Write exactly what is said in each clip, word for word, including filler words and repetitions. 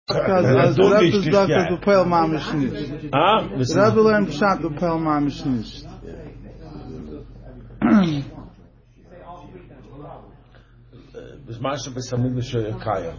Because as the Rebbe's doctor to Pel Mamish nicht. Ah? The Rebbe learned Pshat to Pel Mamish nicht. Das meiste bis am Englischen Kaya.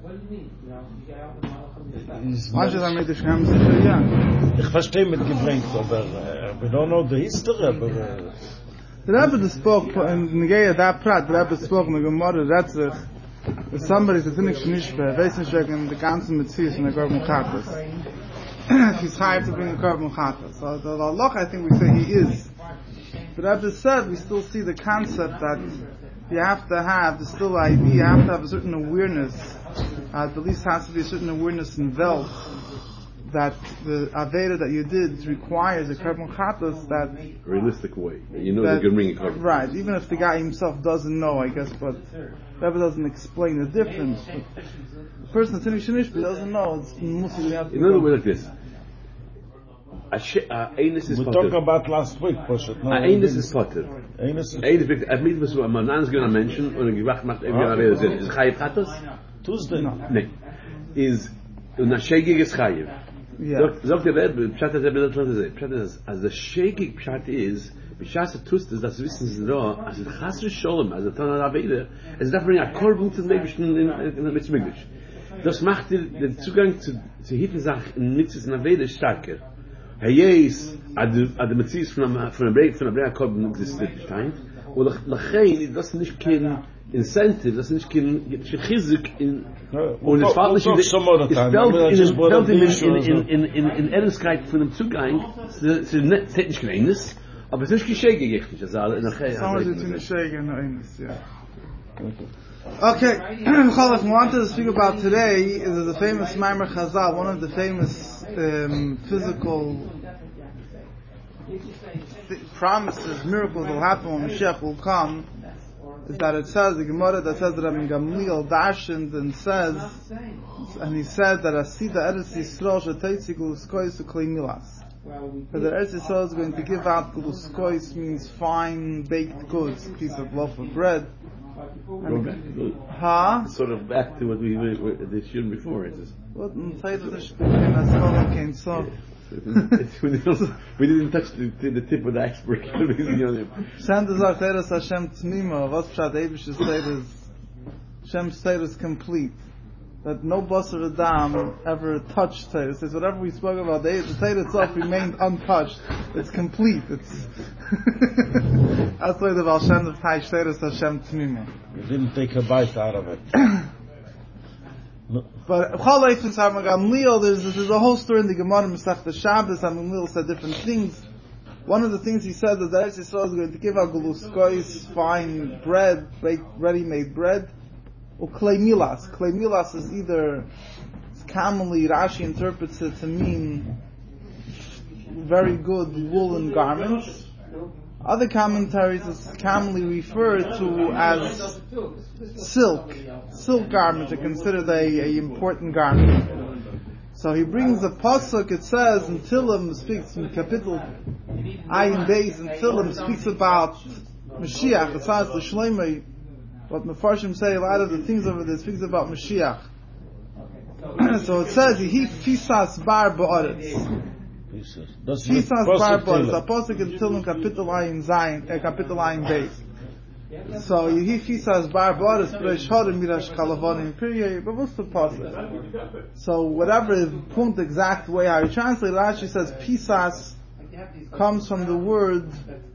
Manche sagen mit, ich kann sicher, ja. Ich verstehe mit gebringt, aber we don't know the history, aber... The Rebbe that spoke, in Negea, that prat, the Rebbe spoke in the Gemara, that's it. If somebody is a Finnish Nishbe, weiß nicht wegen der ganzen Metzies in der Korban Chatas. If he's hired to bring a Korban Chatas. So the Allah, I think we say he is. But Rebbe said, we still see the concept that you have to have, the still idea, you have to have a certain awareness, uh, at least has to be a certain awareness in Vel, that the Aveda that you did requires a Korban Chatas that... realistic way. You know that, they can bring a Korban. Right, even if the guy himself doesn't know, I guess, but Rebbe doesn't explain the difference. But the person that's in Shinishbi doesn't know, it's Muslim. In other words, like this. A Einus is we potter. talked about last week, Poshet. A Einus is potter. Einus is... Einus is... I've made this one, man, I'm going to mention, und ich gewacht macht, every other is it. Is Chayiv Chatos? Tuesday. No. Nee. Is... Una Shegig is Chayiv. Yeah. Sagt der Rebbe, Pshat ist Rebbe, das ist Pshat ist, als der Shegig Pshat ist, Bishas tust es, das wissen sie da, als der Chasr Sholem, als der Tanah Aveda, es darf bringen, a Korban zu Lebischen in der Mitzviglich. Das macht den Zugang zu hitten Sachen in Mitzvahs in Aveda stärker. Herr Jeis, ad der Mitzvahs von der Brei, von der Brei Korban existiert Stein, und lachein, das nicht kein Incentive, das nicht kein Chizik in, und es fällt nicht in es fällt in in in in Ernstkeit von dem Zugang, es ist nicht kleines, aber es ist geschehen gerichtet, das alle in der Someone is in the shake and Einus, yeah. Okay, Chalach, we wanted to speak about today is the famous Maimer Chazal, one of the famous um, physical th- promises, miracles will happen when Mashiach will come, is that it says, the Gemara that says that Rabbi Gamliel darshaned and says, and he said that Asida Eretz Yisrael Shetaytzi Guluskois Uklei Milas. That the Eretz Yisrael is going to give out Guluskois means fine baked goods, a piece of loaf of bread. Huh? Sort of back to what we were the shir before. It's What in Taylor the Shpilkin as Kola came so. We didn't touch the, the tip of the iceberg. Shem sagt Eretz Hashem Tnima, was Pshat Eibish is Taylor's Shem's Taylor is complete. That no Basar Adam ever touched Taylor. It says whatever we spoke about, the Taylor itself remained untouched. It's complete. It's that's why the Baal Shem of Taish Taylor is Hashem Tnima. We didn't take a bite out of it. No. But Chalefus Gamliel, there's there's a whole story in the Gemara Masech the Shabbos. Gamliel said different things. One of the things he said is that Eretz Yisrael is going to give out guluskois, fine bread, baked, ready-made bread, or klei milas. Klei milas is either commonly Rashi interprets it to mean very good woolen garments. Other commentaries is commonly referred to as silk. Silk garments are considered a, a important garment. So he brings a pasuk, it says, in Tillim, speaks in Kapitel Ayin Beis, in Tillim, speaks about Mashiach, it says the Shloimeh, what Mefarshim say, a lot of the things over there speaks about Mashiach. So it says, Yehi Fisas Bar Ba'aretz. Fisas Bar Ba'aretz, a pasuk in Tillim, Kapitel Ayin Zayin, uh, Kapitel Ayin Beis. So Yehi Fisas Bar Ba'aretz, B'reish Harim Mirash Kalavonim, Period, but what's the pasuk? So whatever the point exact way how you translate it, Rashi says Pisas comes from the word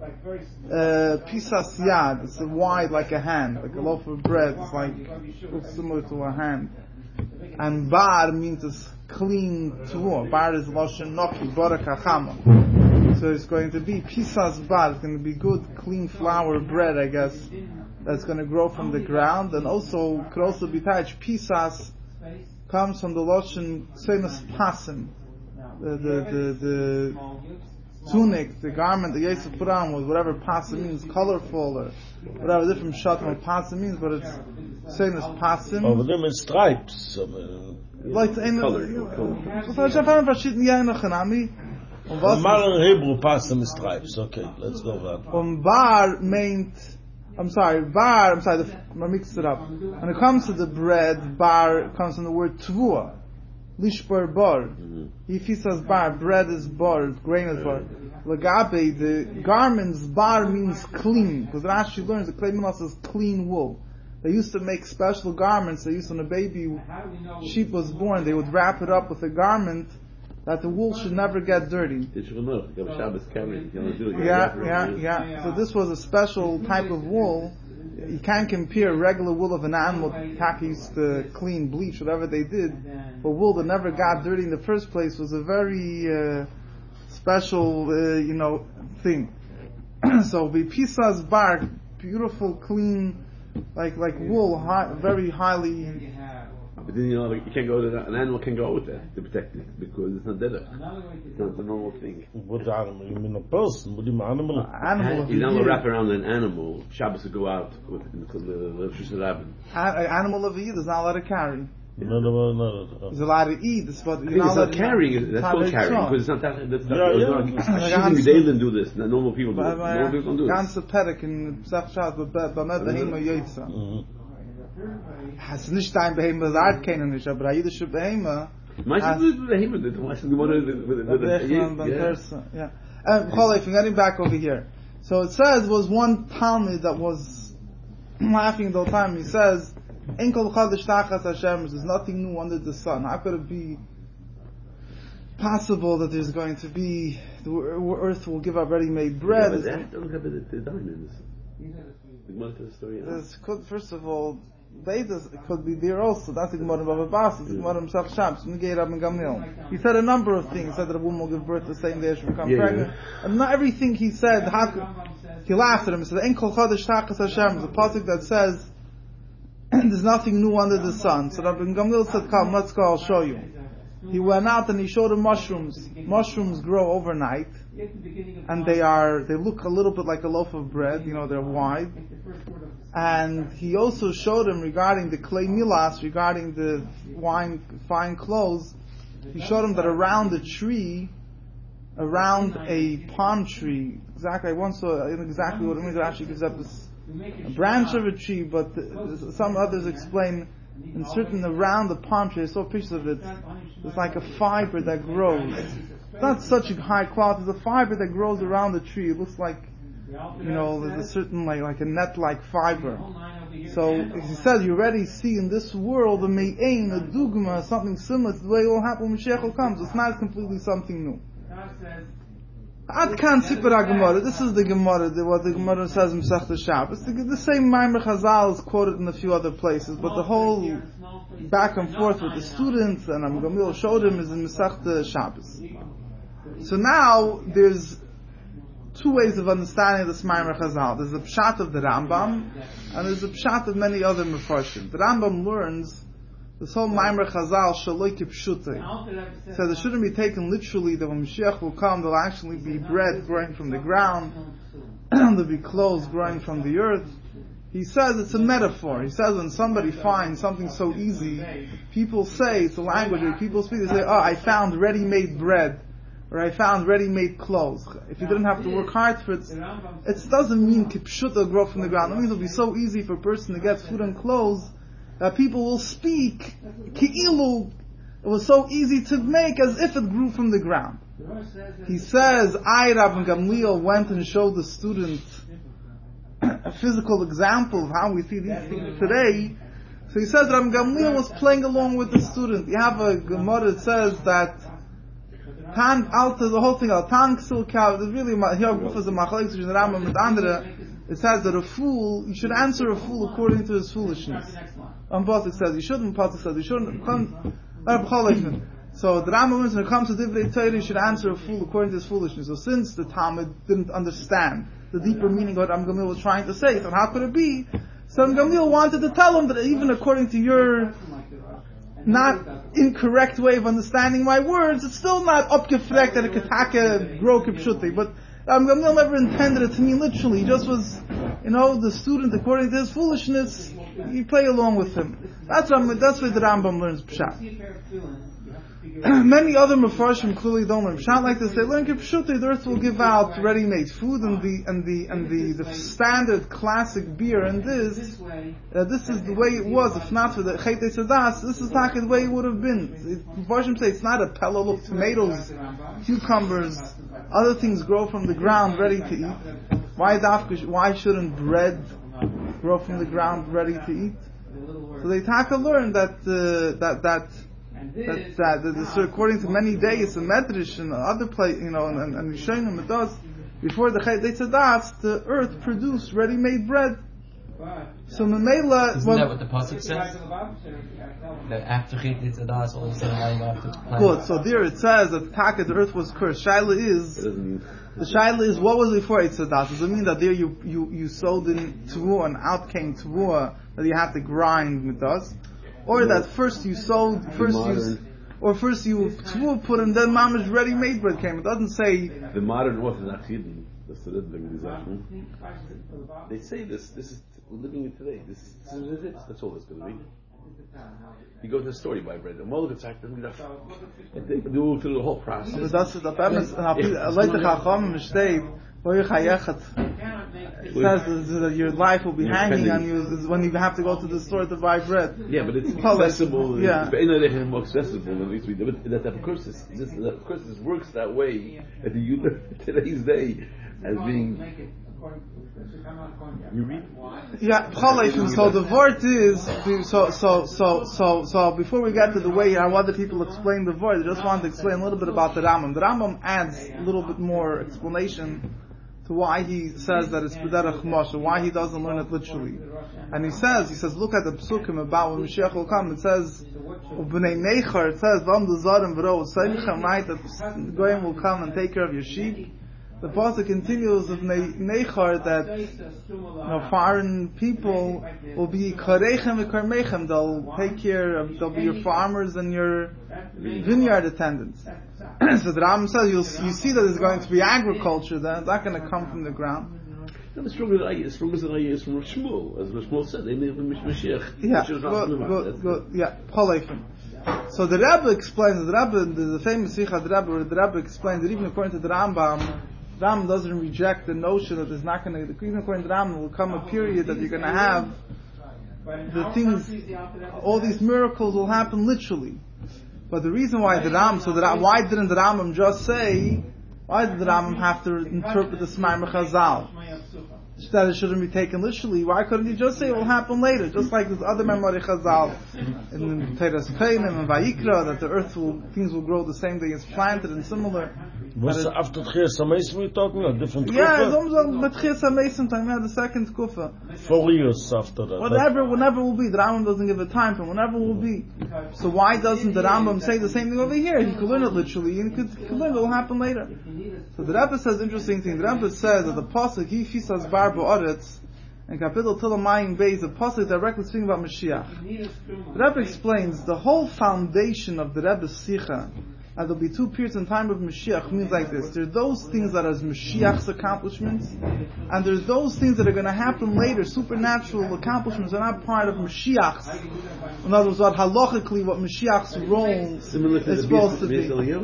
uh, Pisas Yad. It's wide like a hand, like a loaf of bread. It's like looks similar to a hand. And Bar means it's clean tuah. Bar is Loshen Noki, Barak HaChama. So it's going to be Pisas Bar. It's going to be good, clean flour bread, I guess, that's going to grow from the ground. And also, could also be touched Pisas comes from the Loshen famous pasim, the the the, the tunic, the garment that Yosef put on was whatever pasim means, colorful or whatever different shot what pasim means, but it's same as pasim. Over them in stripes. Like the color. So I found verschiedene Jahrnachanami. Mar in Hebrew pasim stripes. Okay, let's go back. Um bar meant. I'm sorry, bar, I'm sorry, the, I mixed it up. When it comes to the bread, bar comes from the word tvua. lishbar bar. If he says bar, bread is bar, grain is bar. Lagabe, the garments, bar means clean, because Rashi learns that Klei Milas is clean wool. They used to make special garments. They used, when a baby sheep was born, they would wrap it up with a garment that the wool should never get dirty. Yeah, yeah, yeah. So this was a special type of wool. You can't compare regular wool of an animal. Taki used to clean, bleach, whatever they did. But wool that never got dirty in the first place was a very uh, special, uh, you know, thing. So Bipisas bark, beautiful, clean, like like wool, high, very highly. But then, you know, like, you can't go to that. An animal can go with that to protect it because it's not dead. It's not the normal thing. What animal? You mean a person? What do you mean animal? Uh, animal. You don't wrap around an animal. Shabbos to go out with the the Shusha Rabbin. An animal of a Yid is not allowed to carry. No, no, no, no. He's allowed to eat. It's, but I think it's not carrying. That's called carrying because it's not that. That's not. Yeah, yeah. They didn't do this. Normal people do it. Normal people don't do it. Ganze Perek in Pesach Shabbos, but but not Behema Yotza. Has nicht dein Behema sagt keinen nicht, aber jüdische Behema. Meistens ist Behema. Meistens the person. Yeah. And Cholif, getting back over here. So it says was one Talmud that was laughing the whole time. He says, "Ein kol chadash tachas Hashem." There's nothing new under the sun. How could it be possible that there's going to be the earth will give up ready-made bread? Yeah, that don't have the diamonds. The story. Could first of all. Vedas could be there also. That's the Gemara Baba Bas. It's the Gemara Mesach Shams. He said a number of things. He said that a woman will give birth the same day she becomes yeah, pregnant. Yeah. And not everything he said. He laughed at him. He said, "En kol chodesh tachas Hashem." The pasuk that says, "There's nothing new under the sun." So Rabbi Gamliel said, "Come, let's go. I'll show you." He went out and he showed him mushrooms. Mushrooms grow overnight, and they are they look a little bit like a loaf of bread. You know, they're wide. And he also showed him regarding the Klei Milas, regarding the wine, fine clothes. He showed him that around the tree, around a palm tree, exactly, I once saw exactly what it means. It actually gives up this, a branch of a tree, but the, some others explain, in certain around the palm tree, I saw pictures of it, it's like a fiber that grows. It's not such a high quality, it's a fiber that grows around the tree. It looks like, you know, there's a certain, like, like a net-like fiber. So, as he said, you already see in this world a me'ain, a dugma, something similar to the way it will happen when Mashiach comes. It's not completely something new. Ad kan Sipra Gemara. This is the Gemara, the, what the Gemara says in Masechta Shabbos. The, the same Maimer Chazal is quoted in a few other places, but the whole back and forth with the students, and Am Gamil showed him, is in Masechta Shabbos. So now, there's two ways of understanding this Maimer Chazal. There's the Pshat of the Rambam, and there's the Pshat of many other Mefarshim. The Rambam learns this whole Maimer Chazal Shaloi Kipshutei says it shouldn't be taken literally that when Mashiach will come, there'll actually be bread growing from the ground, there'll be clothes growing from the earth. He says it's a metaphor. He says when somebody finds something so easy, people say, it's a language where people speak, they say, "Oh, I found ready-made bread," or "I found ready-made clothes." If you didn't have to work hard for it, it doesn't mean kipshuta grow from the ground. It means it'll be so easy for a person to get food and clothes that people will speak ki'ilu. It was so easy to make as if it grew from the ground. He says, I, Rabbi Gamliel, went and showed the student a physical example of how we see these things today. So he says Rabbi Gamliel was playing along with the student. You have a Gemara that says that Tan Alta, the whole thing, Tan Ksil Kav, there's really, here Gufas and Machalek, in the Rambam and Andre, it says that a fool, you should answer a fool according to his foolishness. Um, Pasuk says you shouldn't, Pasuk says you shouldn't. So the Rambam, when it comes to Divrei Torah, you should answer a fool according to his foolishness. So since the Talmud didn't understand the deeper meaning of what Am Gamliel was trying to say, so how could it be? So Am Gamliel wanted to tell him that even according to your not incorrect way of understanding my words, it's still not upgefrekt that a kataka grow kipshuti. But Am Gamliel never intended it to mean literally. He just was, you know, the student according to his foolishness You play along with him. That's what, that's where the Rambam learns Pshat. Many other Mefarshim clearly don't learn Pshat like this. They learn Kipshuti, the earth will give out ready-made food, and the and the and the, the standard classic beer and this uh, this is the way it was. If not for the Chet Sadas, this is not the way it would have been. Mefarshim say it's not a pella. Look, tomatoes, cucumbers, other things grow from the ground ready to eat. Why why shouldn't bread grow from the ground ready to eat? So they taka learn that uh, that that. That, that, that this, according to many days, the Medrash and other place, you know, and and Rishonim, it does before the Chet Tzadas, the earth produced ready-made bread. So Memela, isn't that what the pasuk says? That after Chet Tzadas, all of a sudden now you have to plant. Good. So there it says that Taka, the earth was cursed. Shaila is the Shaila is what was before Tzadas? Does it mean that there you you you sowed in Tvuah and out came Tvuah that you have to grind with us? Or that first you sold, first you, or first you put and then mama's ready-made bread came. It doesn't say. The modern Orthodox Yidden, they say this. This is we're living it today. This, this is it. That's all it's going to be. You go to the store, you buy bread. The Molech attack them. They go through the whole process. That's the premise. It says that your life will be hanging on you when you have to go to the store to buy bread. Yeah, but it's accessible. Yeah. It's more accessible than it used to be. That of course, this, of course, this works that way at the today's day as being. You read? Yeah, so the word is so so so so so before we get to the way how other people explain the word, I just want to explain a little bit about the Rambam. The Rambam adds a little bit more explanation to why he says that it's B'derech Moshe, why he doesn't learn it literally. And he says, he says, look at the Psukim about when Mashiach will come. It says, B'nei Nechar, it says, Vam Duzarim V'ro, Tzayichem, right, that Goyim will come and take care of your sheep. The pasuk continues of Nechar that you know, foreign people will be Karechem and Karmechem. They'll take care of, they'll be your farmers and your vineyard attendants. So the Ram says you'll, you see that there's going to be agriculture then, it's not going to come from the ground. No, the strongest idea, the strongest idea is from Shmuel, as Shmuel said, they need Mashiach. Yeah, good, good, good, yeah, Palechem. So the Rebbe explains, the Rebbe, the, the famous Sikha, the Rebbe, where the Rebbe explains that even according to the Rambam, Rambam doesn't reject the notion that there's not going to, even according to the Rambam, will come a period that you're going to have the things, all these miracles will happen literally. But the reason why the Rambam, so that why didn't the Rambam just say, why did the Rambam have to interpret the Smaim Chazal? That it shouldn't be taken literally. Why couldn't he just say it will happen later? Just like this other Memori Chazal in Teres Peinim and Vayikra, that the earth will, things will grow the same day it's planted and similar. Was after Tchias HaMesim we're talking a different yeah, kufa? Yeah, but Tchias HaMesim time, yeah, the second kufa. Four years after that. Whatever, whenever will be. The Rambam doesn't give a time for whenever will be. So why doesn't the Rambam say the same thing over here? He could learn it literally, and he could, could learn it will happen later. So the Rebbe says interesting thing. The Rebbe says that the pasuk He Fisas Bar Ba'aretz in Kapitel Tilamayim Beis, the pasuk directly speaking about Mashiach. The Rebbe explains the whole foundation of the Rebbe's Sikha. And there'll be two periods in time of Mashiach means like this. There are those things that are Mashiach's accomplishments, and there's those things that are going to happen later, supernatural accomplishments are not part of Mashiach's. In other words, what halachically, what Mashiach's role is supposed to be.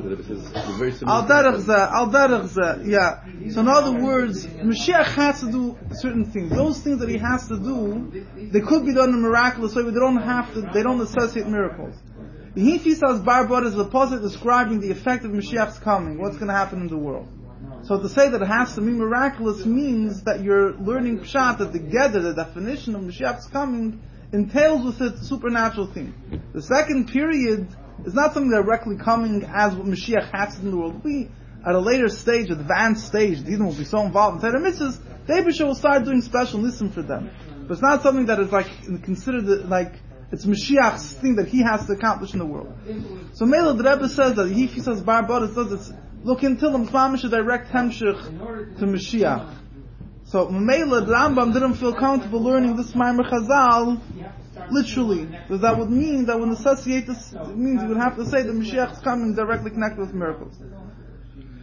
Al derech zeh, al derech zeh, yeah. So in other words, Mashiach has to do certain things. Those things that he has to do, they could be done in a miraculous way, but they don't have to, they don't necessitate miracles. The Hifisas Barbot is the pasuk describing the effect of Mashiach's coming, what's going to happen in the world. So to say that it has to be miraculous means that you're learning Pshat, that together the definition of Mashiach's coming entails with it supernatural thing. The second period is not something directly coming as what Mashiach has to do in the world. We, at a later stage, advanced stage, the Eden will be so involved in Torah mitzvahs, the Eibusha will start doing special nisim for them. But it's not something that is like considered like it's Mashiach's thing that he has to accomplish in the world. So Mela the Rebbe says that he says Bar Bodas does it's look until the Mamish a direct hemshich to Mashiach. So Mela the Rambam didn't feel comfortable learning this Maimer Chazal literally, because that would mean that would necessitate this. It means you would have to say that Mashiach is coming directly connected with miracles.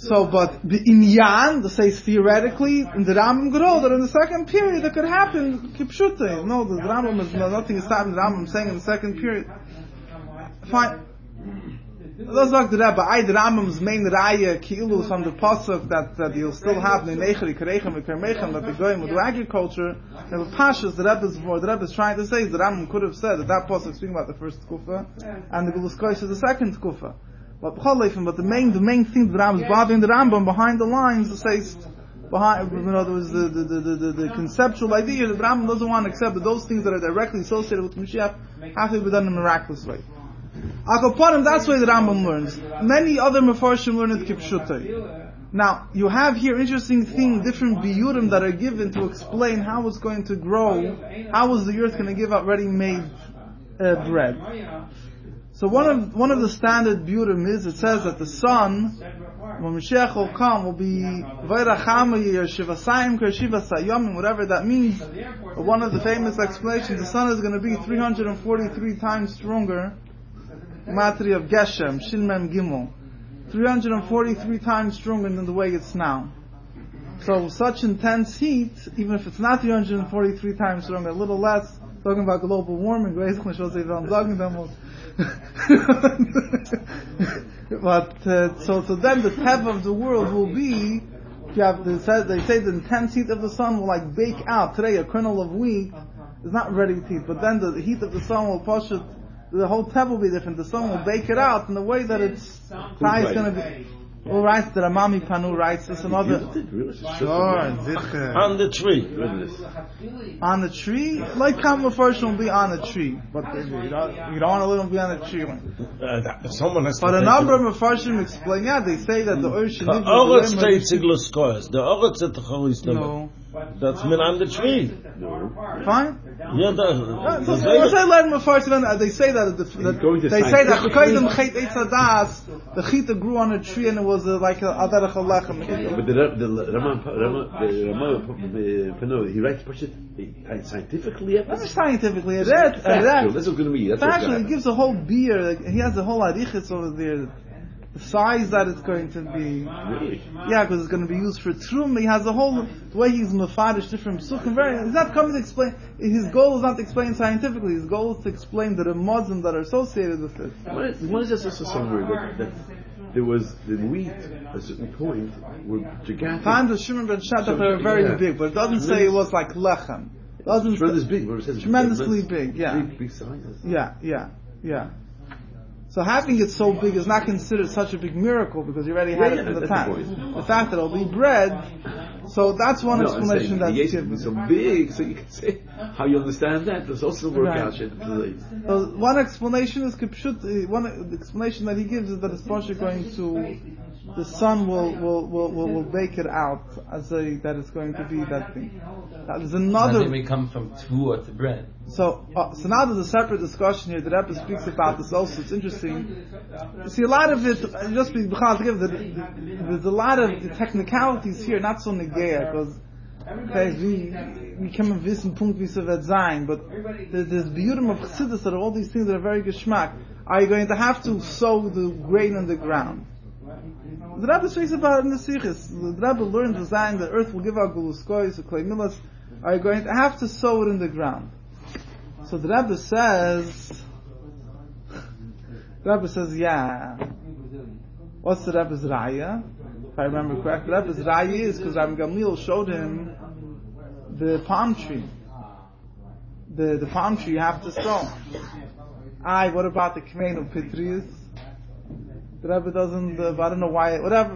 So, but the inyan, the says theoretically, in the Rambam Gedol, that in the second period that could happen, kipshute. No, the Rambam is nothing is stopping the Rambam saying in the second period. Fine. Let's talk to that, but I, the Rambam's main raya, ki'ilu, from the pasuk that, that you'll still have ne'necheri, karechem, v'kermechem, that the goyim will do agriculture. And the pashas, the Rebbe is, what the Rebbe is trying to say is the Rambam could have said that that pasuk is speaking about the first kufa, and the Guluskois is the second kufa. But but the main the main thing the Rambam is bothering the Rambam behind the lines it says behind in other words the the, the, the, the conceptual idea that the Rambam doesn't want to accept that those things that are directly associated with Mashiach have to be done in a miraculous way. Akapanim, that's why the Rambam learns. Many other Mefarshim learn it Kipshutai. Now, you have here interesting thing, different biyurim that are given to explain how it's going to grow, how is the earth going to give out ready-made uh, bread. So one of one of the standard biyurim is, it says that the sun, when Mashiach will come, will be whatever that means. One of the famous explanations, the sun is going to be three hundred forty-three times stronger. Matri of Geshem, Shilmem Gimel, three hundred forty-three times stronger than the way it's now. So such intense heat, even if it's not three hundred forty-three times stronger, a little less, talking about global warming, but uh, so so then the tev of the world will be, you have, they, say, they say the intense heat of the sun will like bake out. Today a kernel of wheat is not ready to eat, but then the, the heat of the sun will push it. The whole tev will be different. The sun will bake it out in the way that it's how it's going to be. Who writes the Ramami Panu writes this another. Sure, on the tree. On the tree, like Kam first will be on the tree, but you don't, you don't want to let them be on the tree. Uh, someone has but a number of Mefarshim explain. Yeah, they say that the ocean. The Oretz states iglos The Oretz at the Choris. No. That's meant on the tree. No. Fine. Yeah, that, so, so what's I learn Mefarshim? They say that, the, that they say that Chaydim Chayt Eitz Hadas, the chita grew on a tree and it was uh, like a adarach alechem. But the the Rama Rama Pano he writes it scientifically. Not scientifically. It that that's what's going to be. That's actually he gives a whole beer. Like, he has a whole arichis over there. The size that it's going to be. Really? Yeah, because it's going to be used for trum. He has a whole the way he's mafadish different psukim. Very. He's not coming to explain. His goal is not to explain scientifically. His goal is to explain the remazim that are associated with it. What is this also somewhere that, that there was the wheat at a certain point were gigantic. Times of Shimon ben Shattach are very yeah. big, but it doesn't say it was like lechem. It doesn't. Tremendously big. But it says tremendously big. Yeah. Big, big sizes. Yeah, yeah, yeah. So having it so big is not considered such a big miracle because you already had yeah, it in yeah, the time. The fact that it'll be bread, so that's one no, explanation that's given. So big, so you can say how you understand that. There's also work right. out. So one explanation is kipshut. One explanation that he gives is that it's partially going to the sun will will, will, will will bake it out as a that it's going to be that thing. Now, there's another. Then we come from tvua to bread. So, uh, so now there's a separate discussion here. The Rebbe speaks about this also. It's interesting. You see, a lot of it, just be there's a lot of the technicalities here, not so negaya, because okay, we we come of this and punkt wie se wird sein, but there's this beauty of chassidus that are all these things that are very geschmack. Are you going to have to sow the grain in the ground? The Rebbe speaks about it in the Sichos. The Rebbe learns to saying the earth will give out guluskois, or klei milas. Are you going to have to sow it in the ground? So the Rebbe says, the Rebbe says, yeah. What's the Rebbe's raya? If I remember correctly, the Rebbe's raya is because Rabbi Gamliel showed him the palm tree. The the palm tree you have to sow. Aye, what about the Kmeinu Pitrius? The Rebbe doesn't, uh, I don't know why, whatever.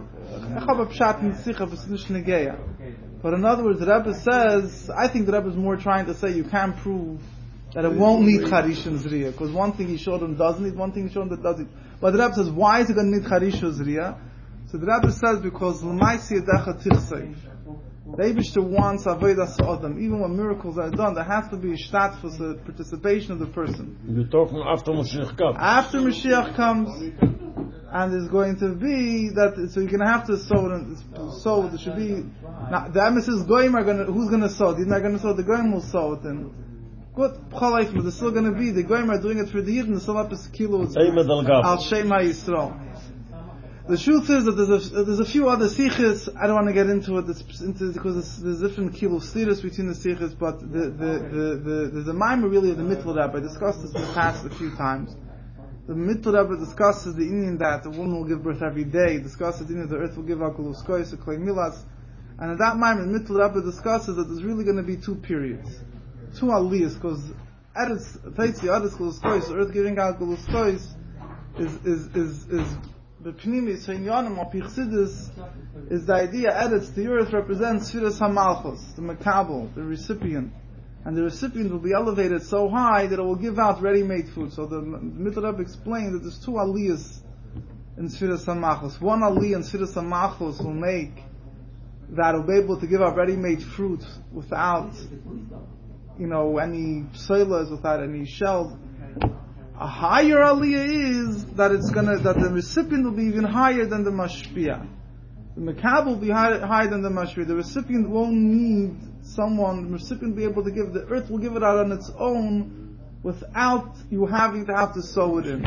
But in other words, the Rebbe says, I think the Rebbe is more trying to say you can't prove that it won't need Charish and Zriya. Because one thing he showed him doesn't need, one thing he showed him that doesn't. But the Rebbe says, why is it going to need Charish and Zriya? So the Rebbe says, because L'maisi Yedecha Tirseif. The Eibishter wants Avodah Sa'odam. Even when miracles are done, there has to be a shtat for the participation of the person. You're talking after Mashiach comes. After Mashiach comes, and there's going to be that, so you're going to have to sow it, sow, there should be, now, the emissaries Goyim are going to, who's going to sow? They're not going to sow, the Goyim will sow it, and good, B'chalaif, but there's still going to be, the Goyim are doing it for the Yidden, the Salap is Kilo, Al Shema Yisrael. The truth is that there's a, there's a few other sikhs. I don't want to get into it this, into, because it's, there's different kilo steers between the sikhs, but the, the, the, the, there's a mimer really of the Mittel Rebbe. I discussed this in the past a few times. The Mittel Rebbe discusses the Indian that the woman will give birth every day, discusses the Indian that the earth will give out Guluskois, Klei Milas, and at that mimer, the Mittel Rebbe discusses that there's really going to be two periods, two aliyahs, because Eretz, Taitzi, Eretz Guluskois, the earth giving out Guluskois, is, is, is, is, the Pnimis, Heinyanim, or Pichsidis, is the idea, Eretz, the earth represents Sfiras HaMalchus, the Makabel, the recipient. And the recipient will be elevated so high that it will give out ready-made food. So the, the Mittel Rebbe explained that there's two aliyahs in Sfiras HaMalchus. One aliyah in Sfiras HaMalchus will make that will be able to give out ready-made fruit without, you know, any soilas, without any shells. A higher aliyah is that it's gonna, that the recipient will be even higher than the mashpia. The makabel will be higher, higher than the mashpia. The recipient won't need someone, the recipient will be able to give, the earth will give it out on its own without you having to have to sow it in.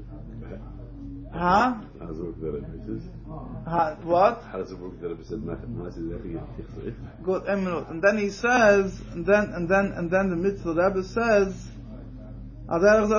Huh? How does it work that it Huh? What? How does it work that it said Good, a minute. And then he says, and then, and then, and then the Mittel Rebbe says, he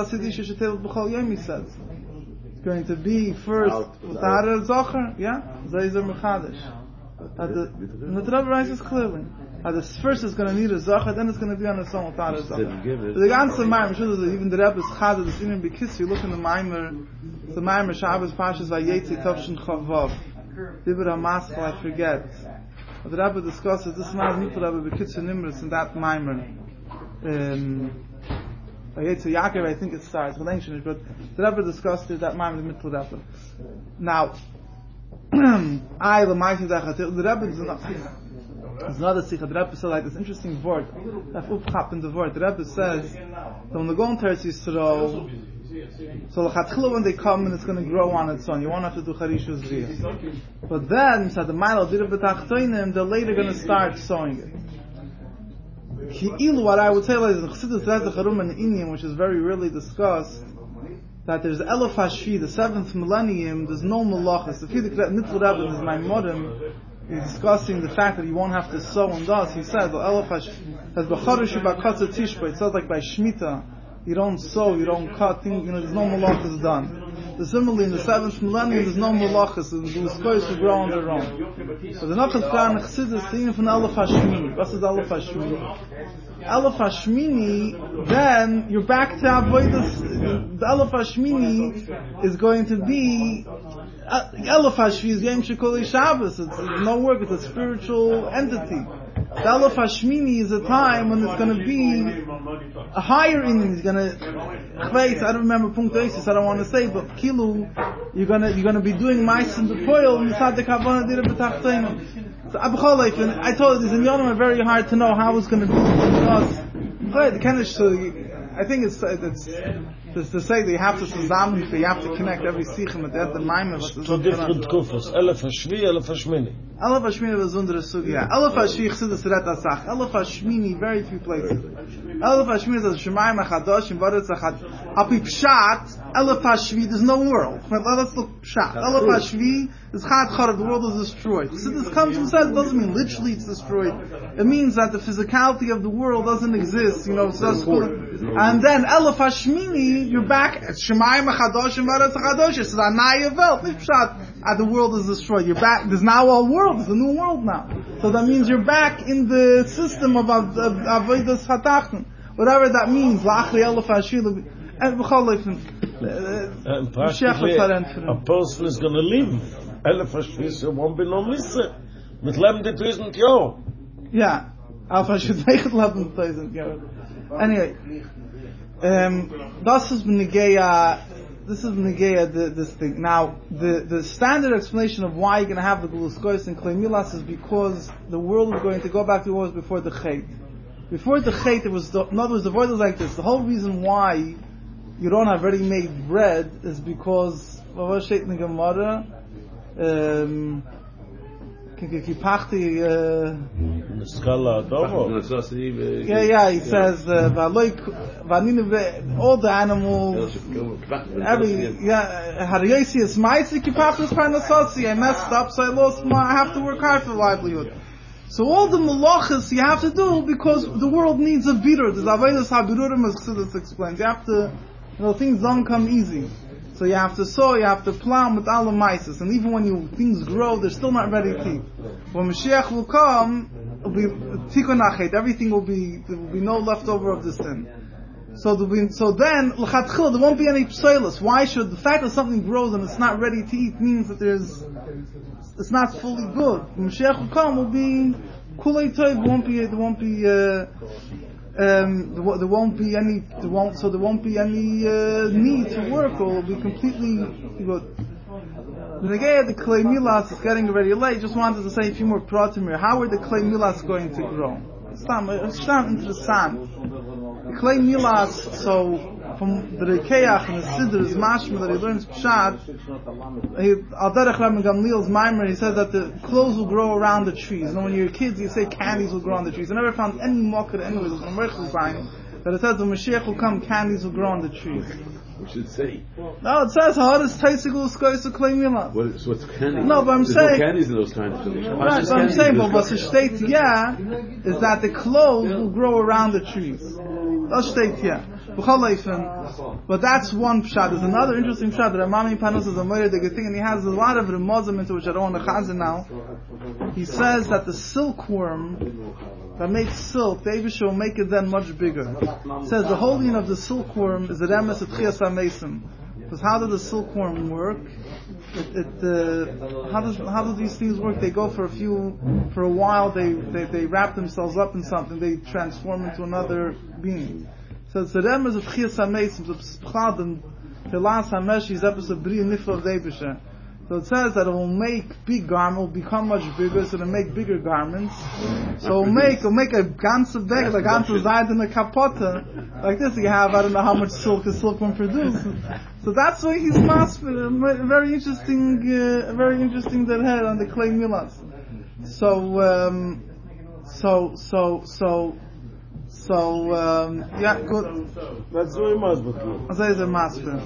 says it's going to be first with the Harer Zocher, yeah? Zayzer Mechadish. And the Rebbe writes this clearly. At the first is going to need a Zocher, then it's going to be on its own with the Harer Zocher. The ganze Maimer, even the Rebbe's Chada, the Sinin Bekissi, you look in the Maimer, the Maimer Shabbos Pashas Vayetzi Tovshin Chavav. Dibur HaMaskel, I forget. But the Rebbe discusses this Maimer Mittel Rebbe Bekissi Nimrus in that Maimer. Um, Vayetzi Yaakov, I think it starts with ancient, but the Rebbe discussed it that Maimer Mittel Rebbe. Now, I the Maimer the Rebbe is not. There's another sikha. The Rebbe said like this interesting word. That upchap in the word. The Rebbe says that when they go into Eretz Yisrael, so l'chatchila when they come and it's going to grow on its own. You won't have to do charish uzriyah. But then, said the Ma'al Dira B'tachtoinim, they're later going to start sowing it. Ki'ilu, what I would say like this, in Chassidus there's the Charum and Inyan, which is very rarely discussed, that there's Elef Hashvi, the seventh millennium, there's no malachas. If you look at Mittel Rebbe, is my modem. He's discussing the fact that you won't have to sow and thus he says the Elafash has b'chodesh b'katza tishba. It says like by Shemitah you don't sow, you don't cut things, you know, there's no malachas done. The similarly in the seventh millennium there's no malachas and the uskois will grow on their own. So the Nachas Kran Chassidus the from Elef Hashmini. What is Elef Hashmini? Elef Hashmini, then you're back to avoidance. The Elef Hashmini is going to be Elef Hashvi is Yom Shekoli Shabbos. It's no work. It's a spiritual entity. The Elef Hashmini is a time when it's going to be a higher Indian. It's going to I don't remember Punkt Oasis. I don't want to say, but Kilu, you're going to you're going to be doing mice in the poil. Misad the Kavanah Dira B'tachtoinim. So Abu Cholef, and I told you these in Yonim are very hard to know how it's going to be because the Kenish. I think it's it's it's to say that you have to zusammen, you have to connect every sichim at the Maimer. Two different kufas. Elef Hashvi, Elef Hashmini. Elef Hashmini was under sugya. Elef Hashvi Chassidus Ret Asach. Elef Hashmini very few places. Elef Hashmini is Shemayim Achadosh and Baretz Achad. Api Pshat. Elef Hashvi. There's no world. Let's look Pshat. Elef Hashvi is Chad Charav. The world is destroyed. Chassidus comes and says it doesn't mean literally it's destroyed. It means that the physicality of the world doesn't exist. You know, it's just and then Elef Hashmini, you're back at Shemayim Achadosh and Baretz Achadosh. It's Anaya Vel. Pshat. The world is destroyed. You're back. There's now a world. There's a new world now. So that means you're back in the system of Avodas Hatachton. Whatever that means. Lachri Elef Hashmini. And practically, a person is going to live. Elef Hashmini won't be no mitzvah. Mit leben die tausend Jahre. Yeah. Elef Hashmini leben tausend Jahre. Anyway, um, das is Negeya, this is Negeya, this thing. Now, the, the standard explanation of why you're going to have the Guluskois and Klei Milas is because the world is going to go back to what was before the Chet. Before the Chet, it was, the, in other words, the world is like this. The whole reason why you don't have ready-made bread is because, what was Shet in the Gemara? Um, Kipachti, uh, Skala Dovo. yeah, yeah, he says, uh, Valoik, Vaninu, all the animals, every, yeah, Hariyasi is Maisi, Kipachti is Parnasasi, I messed up, so I lost my, I have to work hard for livelihood. So all the malachas you have to do because the world needs a birur. There's Avodas HaBirurim, as Chassidus explains. You have to, you know, things don't come easy. So you have to sow, you have to plow with all the mices. And even when you, things grow, they're still not ready to eat. When Mashiach will come, it'll be tikkun achet. Everything will be, there will be no leftover of the sin. So there will be, so then, l'chatchil, there won't be any psoilus. Why should, the fact that something grows and it's not ready to eat means that there's, it's not fully good. When Mashiach will come, will be kulei toiv, there won't be, there won't be, uh, Um, there, there won't be any, there won't, so there won't be any uh, need to work, or it will be completely good. The Negei, the clay milas is getting already late. Just wanted to say a few more pratim here. How are the clay milas going to grow? It's not interesting. The clay milas, so from the Rekeach and the Siddur is mashma that he learns Pshat. Al Derech Rabbi Gamliel's Maimer, he says that the clothes will grow around the trees. And when you're kids, you say candies will grow on the trees. I never found any mocker anywhere. There's no Merchel sign that it says when Mashiach will come, candies will grow on the trees. We should say. No, it says Ha'aretz Teisigul Skois U'Klei Milas. What, so what's candy? No, but I'm There's saying. no candies in those kinds of things. Right, but I'm saying, but what the state yeah is that the clothes will grow around the trees. That's state yeah. But that's one pshat. There's another interesting pshat that Ramami Panos is a moyer the thing, and he has a lot of remozim into which I don't want to chazin now. He says that the silkworm that makes silk, the Eibush will make it then much bigger. He says the holding of the silkworm is the remes of Tchias HaMesim. Because how does the silkworm work? It, it uh, how does how do these things work? They go for a few, for a while. They they, they wrap themselves up in something. They transform into another being. So it's the remes of Tchias HaMesim. So Pchadim, Telas Hamesh is episode Bri Nifla of the Eibush. So it says that it will make big garments, will become much bigger, so it'll make bigger garments. So it'll make, it'll make a ganze bag, like ganze Zayt in a kapota, like this. You have, I don't know how much silk a silkworm produce. So that's why he's master. Very interesting, uh, very interesting that head on the clay milas. So, um, so, so, so, so, um, yeah, good. That's very much, but As I say, master.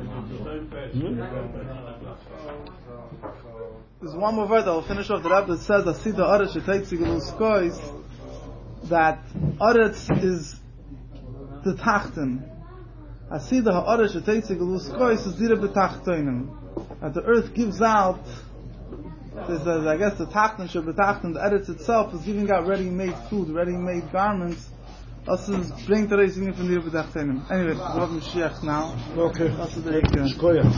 There's one more word I'll finish off the Rebbe that says that Sida Aretz Sheteitzi Gelus Kois, that Aretz is the Tachten. Asida Ha'aretz Sheteitzi Gelus Kois is Dira B'Tachtoinim. That the earth gives out, says, I guess the Tachten should B'Tachten, the Aretz itself is giving out ready-made food, ready-made garments. Das ist, bringt der Reising von Dira B'Tachtoinim. Anyway, we have Mashiach now. Okay. Das ist der Ecke. Shkoya.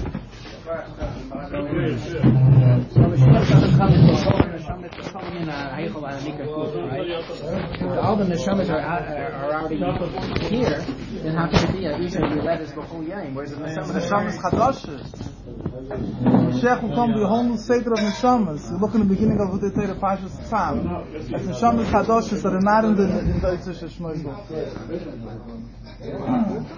All the neshamas are, are already here. Then how can it be? Usually you let us go full yang. Whereas the Neshamas Chadashes. Mashiach will come to the whole new seder of Neshamas. You look in the beginning of what they say the Parshas Tzav. It's Neshamas Chadashes that are not in the in the Eitzah Shmoygo.